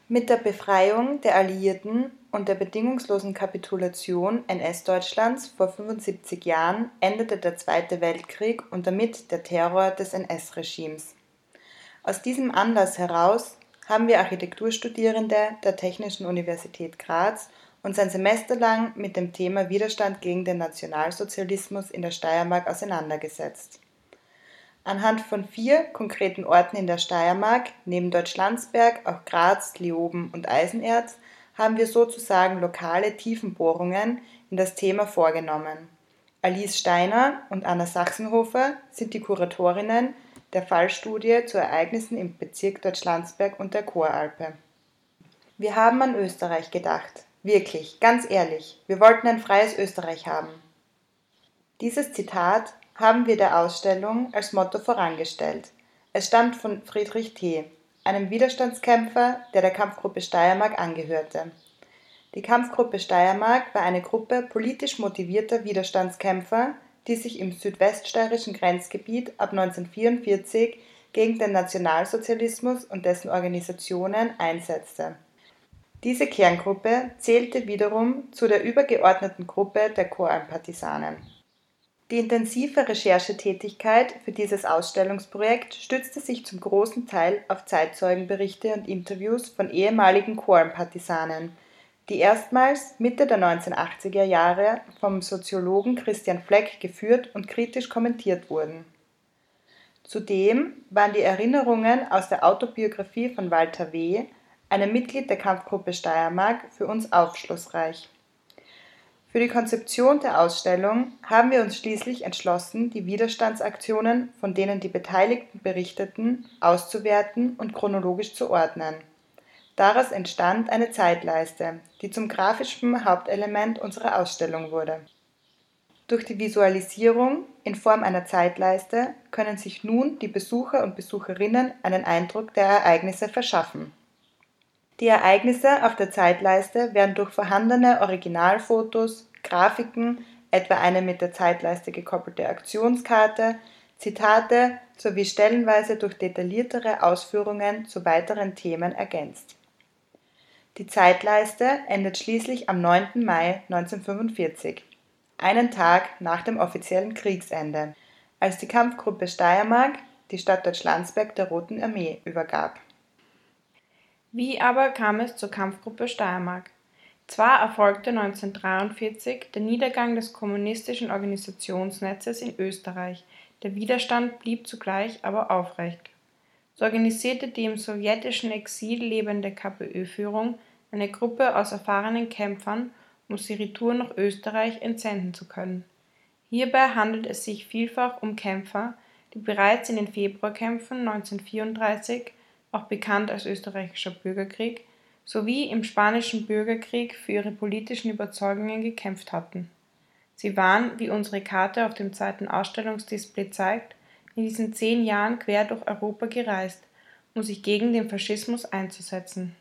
Mit der Befreiung der Alliierten und der bedingungslosen Kapitulation NS-Deutschlands vor 75 Jahren endete der Zweite Weltkrieg und damit der Terror des NS-Regimes. Aus diesem Anlass heraus haben wir Architekturstudierende der Technischen Universität Graz uns ein Semester lang mit dem Thema Widerstand gegen den Nationalsozialismus in der Steiermark auseinandergesetzt. Anhand von 4 konkreten Orten in der Steiermark, neben Deutschlandsberg auch Graz, Leoben und Eisenerz, haben wir sozusagen lokale Tiefenbohrungen in das Thema vorgenommen. Alice Steiner und Anna Sachsenhofer sind die Kuratorinnen der Fallstudie zu Ereignissen im Bezirk Deutschlandsberg und der Choralpe. Wir haben an Österreich gedacht. Wirklich, ganz ehrlich, wir wollten ein freies Österreich haben. Dieses Zitat haben wir der Ausstellung als Motto vorangestellt. Es stammt von Friedrich T., einem Widerstandskämpfer, der Kampfgruppe Steiermark angehörte. Die Kampfgruppe Steiermark war eine Gruppe politisch motivierter Widerstandskämpfer, die sich im südweststeirischen Grenzgebiet ab 1944 gegen den Nationalsozialismus und dessen Organisationen einsetzte. Diese Kerngruppe zählte wiederum zu der übergeordneten Gruppe der Choralm-Partisanen. Die intensive Recherchetätigkeit für dieses Ausstellungsprojekt stützte sich zum großen Teil auf Zeitzeugenberichte und Interviews von ehemaligen Choralm-Partisanen, die erstmals Mitte der 1980er Jahre vom Soziologen Christian Fleck geführt und kritisch kommentiert wurden. Zudem waren die Erinnerungen aus der Autobiografie von Walter W., einem Mitglied der Kampfgruppe Steiermark, für uns aufschlussreich. Für die Konzeption der Ausstellung haben wir uns schließlich entschlossen, die Widerstandsaktionen, von denen die Beteiligten berichteten, auszuwerten und chronologisch zu ordnen. Daraus entstand eine Zeitleiste, die zum grafischen Hauptelement unserer Ausstellung wurde. Durch die Visualisierung in Form einer Zeitleiste können sich nun die Besucher und Besucherinnen einen Eindruck der Ereignisse verschaffen. Die Ereignisse auf der Zeitleiste werden durch vorhandene Originalfotos, Grafiken, etwa eine mit der Zeitleiste gekoppelte Aktionskarte, Zitate sowie stellenweise durch detailliertere Ausführungen zu weiteren Themen ergänzt. Die Zeitleiste endet schließlich am 9. Mai 1945, einen Tag nach dem offiziellen Kriegsende, als die Kampfgruppe Steiermark die Stadt Deutschlandsberg der Roten Armee übergab. Wie aber kam es zur Kampfgruppe Steiermark? Zwar erfolgte 1943 der Niedergang des kommunistischen Organisationsnetzes in Österreich, der Widerstand blieb zugleich aber aufrecht. So organisierte die im sowjetischen Exil lebende KPÖ-Führung eine Gruppe aus erfahrenen Kämpfern, um sie retour nach Österreich entsenden zu können. Hierbei handelt es sich vielfach um Kämpfer, die bereits in den Februarkämpfen 1934, auch bekannt als österreichischer Bürgerkrieg, sowie im Spanischen Bürgerkrieg für ihre politischen Überzeugungen gekämpft hatten. Sie waren, wie unsere Karte auf dem zweiten Ausstellungsdisplay zeigt, in diesen 10 Jahren quer durch Europa gereist, um sich gegen den Faschismus einzusetzen.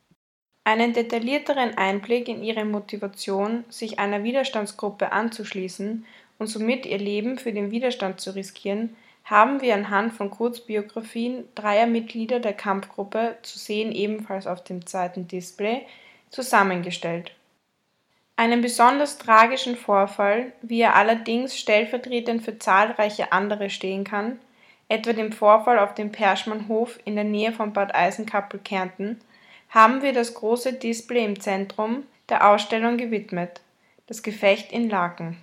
Einen detaillierteren Einblick in ihre Motivation, sich einer Widerstandsgruppe anzuschließen und somit ihr Leben für den Widerstand zu riskieren, haben wir anhand von Kurzbiografien 3 Mitglieder der Kampfgruppe, zu sehen ebenfalls auf dem zweiten Display, zusammengestellt. Einen besonders tragischen Vorfall, wie er allerdings stellvertretend für zahlreiche andere stehen kann, etwa dem Vorfall auf dem Perschmannhof in der Nähe von Bad Eisenkappel, Kärnten, haben wir das große Display im Zentrum der Ausstellung gewidmet, das Gefecht in Laeken.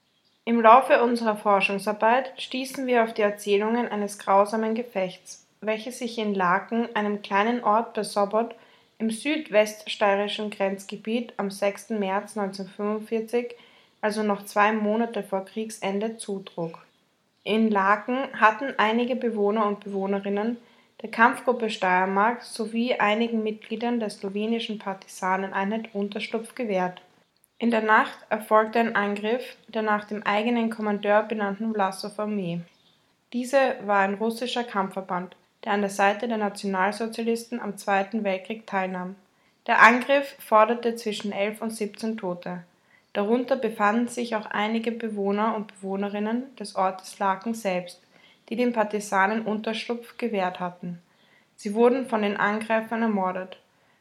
Im Laufe unserer Forschungsarbeit stießen wir auf die Erzählungen eines grausamen Gefechts, welches sich in Laeken, einem kleinen Ort bei Sobot im südweststeirischen Grenzgebiet, am 6. März 1945, also noch 2 Monate vor Kriegsende, zutrug. In Laeken hatten einige Bewohner und Bewohnerinnen der Kampfgruppe Steiermark sowie einigen Mitgliedern der slowenischen Partisaneneinheit Unterschlupf gewährt. In der Nacht erfolgte ein Angriff der nach dem eigenen Kommandeur benannten Wlassow-Armee. Diese war ein russischer Kampfverband, der an der Seite der Nationalsozialisten am Zweiten Weltkrieg teilnahm. Der Angriff forderte zwischen 11 und 17 Tote. Darunter befanden sich auch einige Bewohner und Bewohnerinnen des Ortes Laeken selbst, die den Partisanen Unterschlupf gewährt hatten. Sie wurden von den Angreifern ermordet.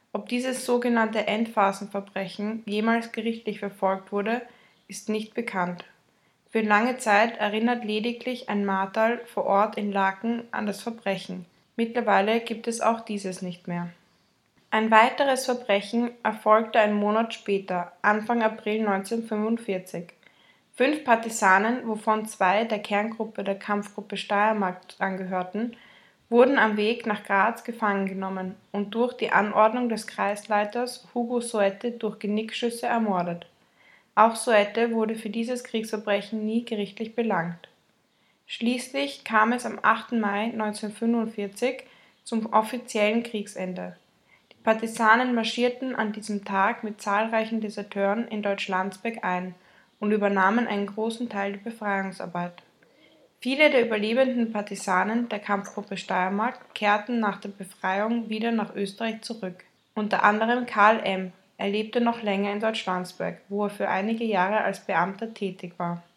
Ob dieses sogenannte Endphasenverbrechen jemals gerichtlich verfolgt wurde, ist nicht bekannt. Für lange Zeit erinnert lediglich ein Marterl vor Ort in Laeken an das Verbrechen. Mittlerweile gibt es auch dieses nicht mehr. Ein weiteres Verbrechen erfolgte einen Monat später, Anfang April 1945. 5 Partisanen, wovon 2 der Kerngruppe der Kampfgruppe Steiermark angehörten, wurden am Weg nach Graz gefangen genommen und durch die Anordnung des Kreisleiters Hugo Soete durch Genickschüsse ermordet. Auch Soete wurde für dieses Kriegsverbrechen nie gerichtlich belangt. Schließlich kam es am 8. Mai 1945 zum offiziellen Kriegsende. Die Partisanen marschierten an diesem Tag mit zahlreichen Deserteuren in Deutschlandsberg ein und übernahmen einen großen Teil der Befreiungsarbeit. Viele der überlebenden Partisanen der Kampfgruppe Steiermark kehrten nach der Befreiung wieder nach Österreich zurück. Unter anderem Karl M. Er lebte noch länger in Deutschlandsberg, wo er für einige Jahre als Beamter tätig war.